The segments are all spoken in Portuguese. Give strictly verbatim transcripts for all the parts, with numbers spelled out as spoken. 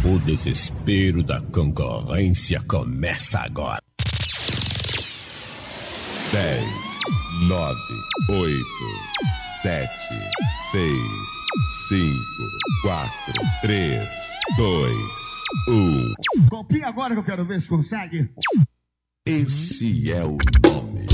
O desespero da concorrência começa agora. dez, nove, oito, sete, seis, cinco, quatro, três, dois, um. Copia agora que eu quero ver se consegue. Esse é o nome.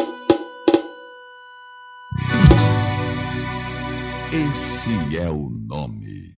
Esse é o nome.